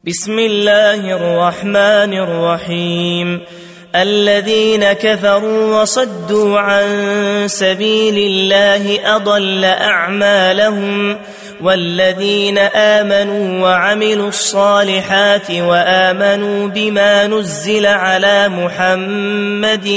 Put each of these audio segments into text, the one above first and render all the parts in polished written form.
بسم الله الرحمن الرحيم. الذين كفروا وصدوا عن سبيل الله أضل أعمالهم، والذين آمنوا وعملوا الصالحات وآمنوا بما نزل على محمد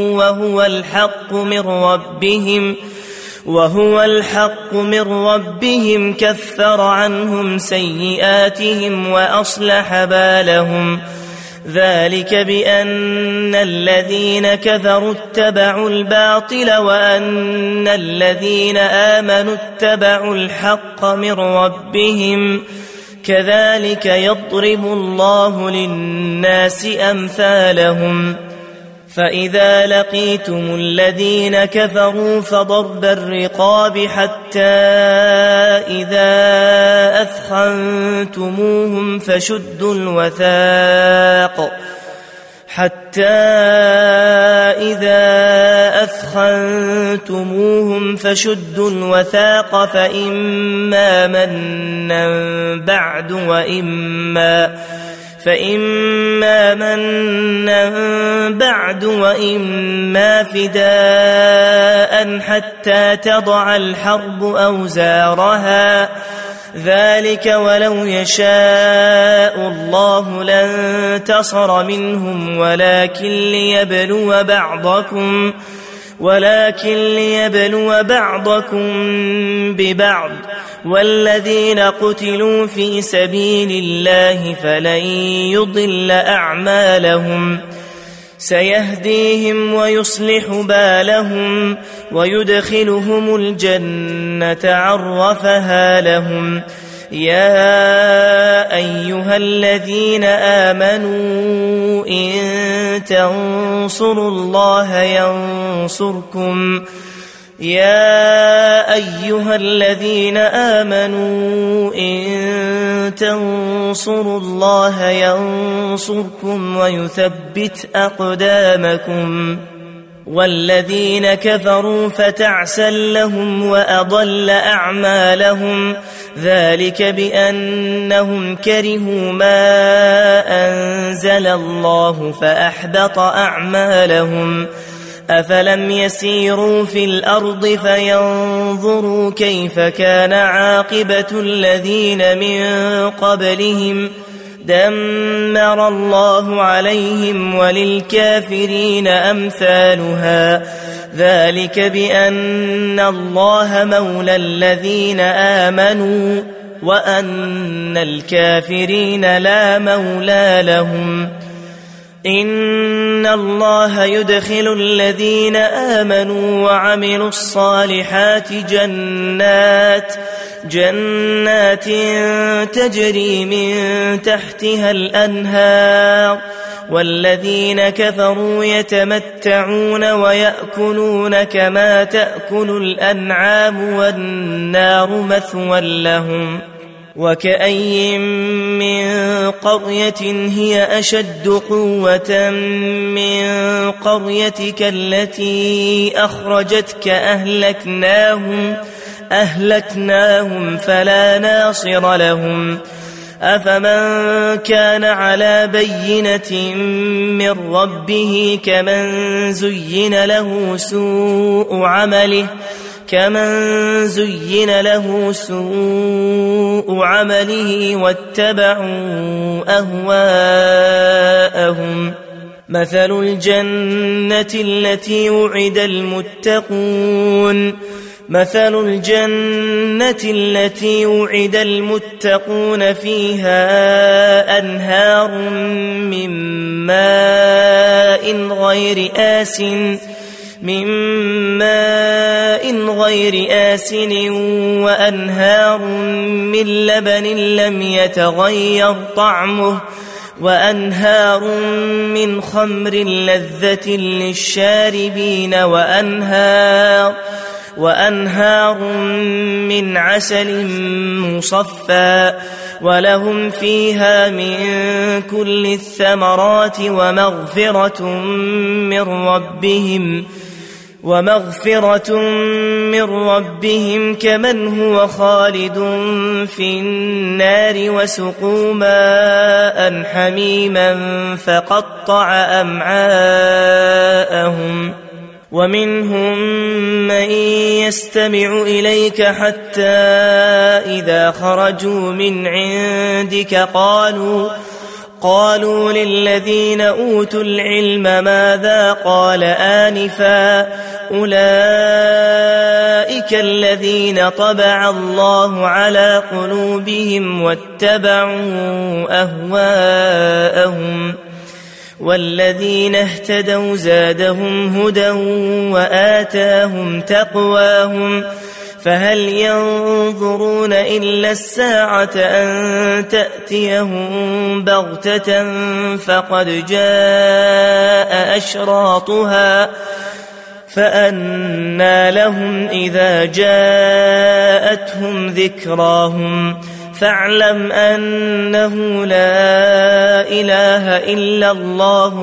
وهو الحق من ربهم كفر عنهم سيئاتهم وأصلح بالهم. ذلك بأن الذين كفروا اتبعوا الباطل وأن الذين آمنوا اتبعوا الحق من ربهم. كذلك يضرب الله للناس أمثالهم. فإذا لقيتم الذين كفروا فضرب الرقاب حتى إذا أثخنتموهم فشدوا الوثاق فإما منا بعد وإما فداء حتى تضع الحرب أوزارها. ذلك ولو يشاء الله لانتصر منهم ولكن ليبلو بعضكم ببعض. والذين قتلوا في سبيل الله فلن يضل أعمالهم. سيهديهم ويصلح بالهم ويدخلهم الجنة عرفها لهم. يا أيها الذين آمنوا إن تنصروا الله ينصركم ويثبت أقدامكم. والذين كفروا فتعسا لهم وأضل أعمالهم. ذلك بأنهم كرهوا ما أنزل الله فأحبط أعمالهم. أفلم يسيروا في الأرض فينظروا كيف كان عاقبة الذين من قبلهم. دمر الله عليهم وللكافرين أمثالها. ذلك بأن الله مولى الذين آمنوا وأن الكافرين لا مولى لهم. إن الله يدخل الذين آمنوا وعملوا الصالحات جنات تجري من تحتها الأنهار. والذين كفروا يتمتعون ويأكلون كما تأكل الأنعام والنار مثوى لهم. وكأي من قرية هي أشد قوة من قريتك التي أخرجتك أهلكناهم فلا ناصر لهم. أفمن كان على بينة من ربه كمن زين له سوء عمله واتبعوا أهواءهم. مثل الجنة التي وعد المتقون فيها أنهار من ماء غير آسن وأنهار من لبن لم يتغير طعمه وأنهار من خمر لذة للشاربين وأنهار من عسل مصفى ولهم فيها من كل الثمرات ومغفرة من ربهم كمن هو خالد في النار وسقوا ماء شهابا حميما فقطع أمعاءهم ومنهم من يستمع إليك حتى إذا خرجوا من عندك قالوا للذين أوتوا العلم ماذا قال آنفا أولئك الذين طبع الله على قلوبهم واتبعوا أهواءهم والذين اهتدوا زادهم هدى وآتاهم تقواهم فهل ينظرون إلا الساعة أن تأتيهم بغتة فقد جاء أشراطها فأنى لهم إذا جاءتهم ذكراهم فاعلم أنه لا إله إلا الله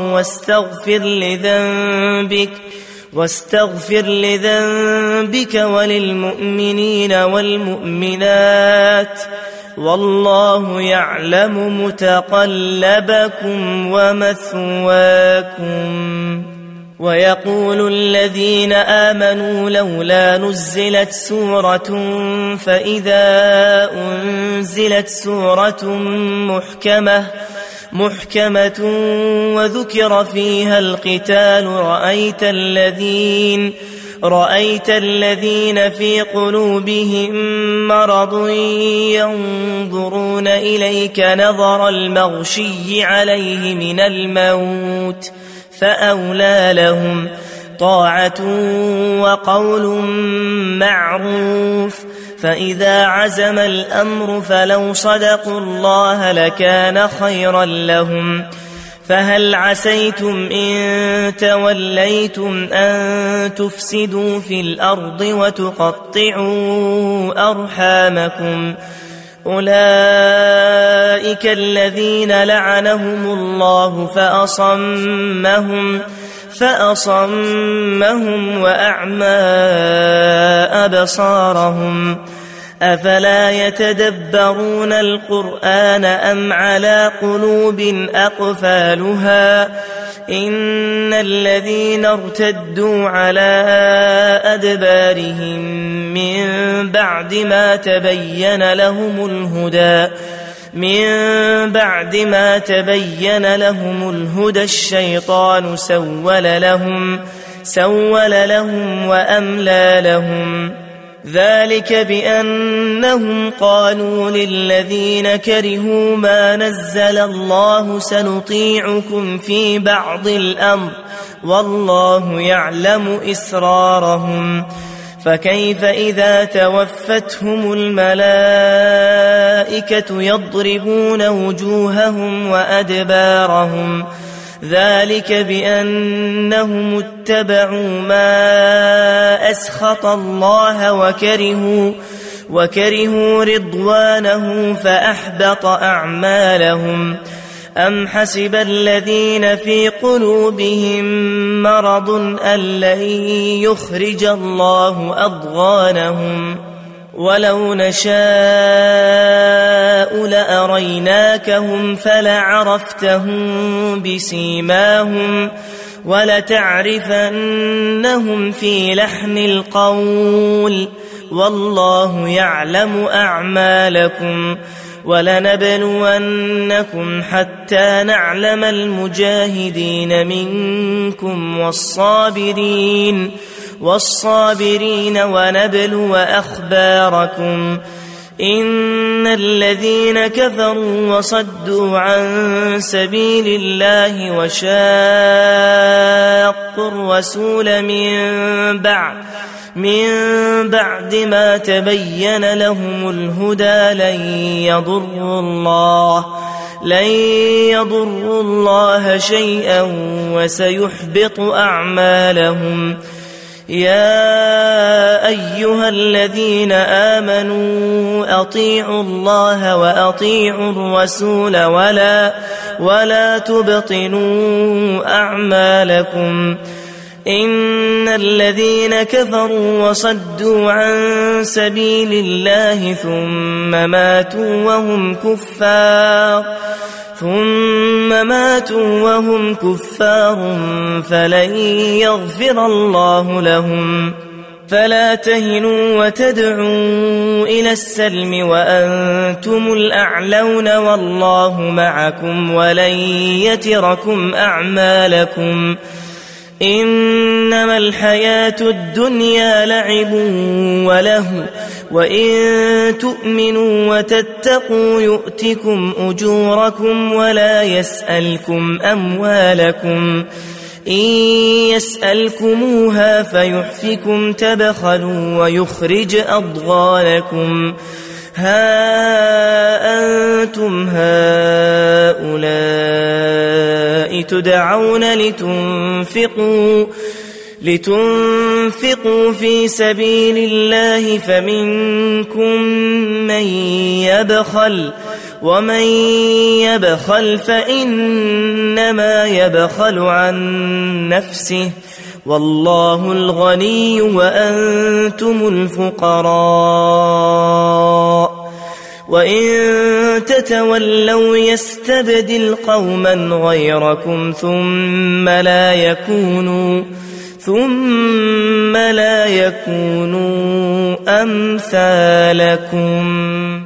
واستغفر لذنبك وللمؤمنين والمؤمنات والله يعلم متقلبكم ومثواكم. ويقول الذين آمنوا لولا نزلت سورة فإذا أنزلت سورة محكمة وذكر فيها القتال رأيت الذين في قلوبهم مرض ينظرون إليك نظر المغشي عليه من الموت فأولى لهم طاعة وقول معروف فإذا عزم الأمر فلو صدقوا الله لكان خيرا لهم فهل عسيتم إن توليتم أن تفسدوا في الأرض وتقطعوا أرحامكم أولئك الذين لعنهم الله فأصمهم وأعمى أبصارهم أفلا يتدبرون القرآن أم على قلوب أقفالها إن الذين ارتدوا على أدبارهم من بعد ما تبين لهم الهدى الشيطان سول لهم وأملى لهم ذلك بأنهم قالوا للذين كرهوا ما نزل الله سنطيعكم في بعض الأمر والله يعلم إسرارهم فكيف إذا توفتهم الملائكة يضربون وجوههم وأدبارهم ذلك بأنهم اتبعوا ما أسخط الله وكرهوا رضوانه فأحبط أعمالهم أم حسب الذين في قلوبهم مرض أن لن يخرج الله أضغانهم ولو نشاء لأريناكهم فلعرفتهم بسيماهم ولتعرفنهم في لحن القول والله يعلم أعمالكم ولنبلونكم حتى نعلم المجاهدين منكم والصابرين ونبلو أخباركم إن الذين كفروا وصدوا عن سبيل الله وشاقوا الرسول من بعد ما تبين لهم الهدى لن يضروا الله شيئا وسيحبط أعمالهم يا أيها الذين آمنوا أطيعوا الله وأطيعوا الرسول ولا تبطلوا أعمالكم إن الذين كفروا وصدوا عن سبيل الله ثم ماتوا وهم كفار ثم ماتوا وهم كفار فلن يغفر الله لهم. فلا تهنوا وتدعوا إلى السلم وأنتم الأعلون والله معكم ولن يتركم أعمالكم. إنما الحياة الدنيا لعب وله وإن تؤمنوا وتتقوا يؤتكم أجوركم ولا يسألكم أموالكم. إن يسألكموها فيحفكم تبخلوا ويخرج أضغانكم. ها أنتم هؤلاء تدعون لتنفقوا في سبيل الله فمنكم من يبخل ومن يبخل فإنما يبخل عن نفسه والله الغني وأنتم الفقراء. وإن تتولوا يستبدل قوما غيركم ثم لا يكونوا أمثالكم.